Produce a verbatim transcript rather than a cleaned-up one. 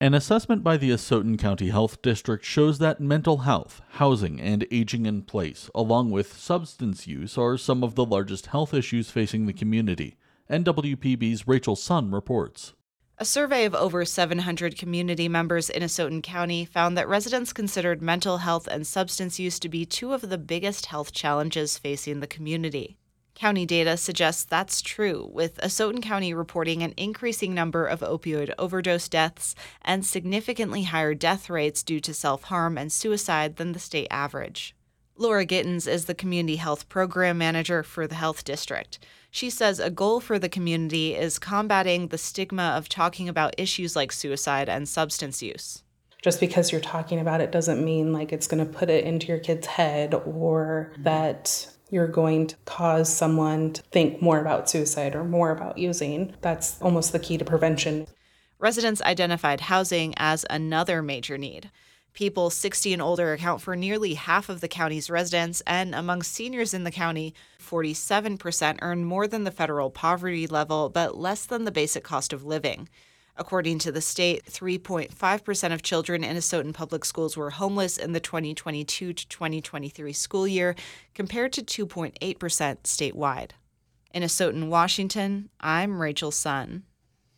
An assessment by the Asotin County Health District shows that mental health, housing, and aging in place, along with substance use, are some of the largest health issues facing the community. N W P B's Rachel Sun reports. A survey of over seven hundred community members in Asotin County found that residents considered mental health and substance use to be two of the biggest health challenges facing the community. County data suggests that's true, with Asotin County reporting an increasing number of opioid overdose deaths and significantly higher death rates due to self-harm and suicide than the state average. Laura Gittens is the Community Health Program Manager for the Health District. She says a goal for the community is combating the stigma of talking about issues like suicide and substance use. Just because you're talking about it doesn't mean like it's going to put it into your kid's head or that you're going to cause someone to think more about suicide or more about using. That's almost the key to prevention. Residents identified housing as another major need. People sixty and older account for nearly half of the county's residents, and among seniors in the county, forty-seven percent earn more than the federal poverty level, but less than the basic cost of living. According to the state, three point five percent of children in Asotin Public Schools were homeless in the twenty twenty-two to twenty twenty-three school year, compared to two point eight percent statewide. In Asotin, Washington, I'm Rachel Sun.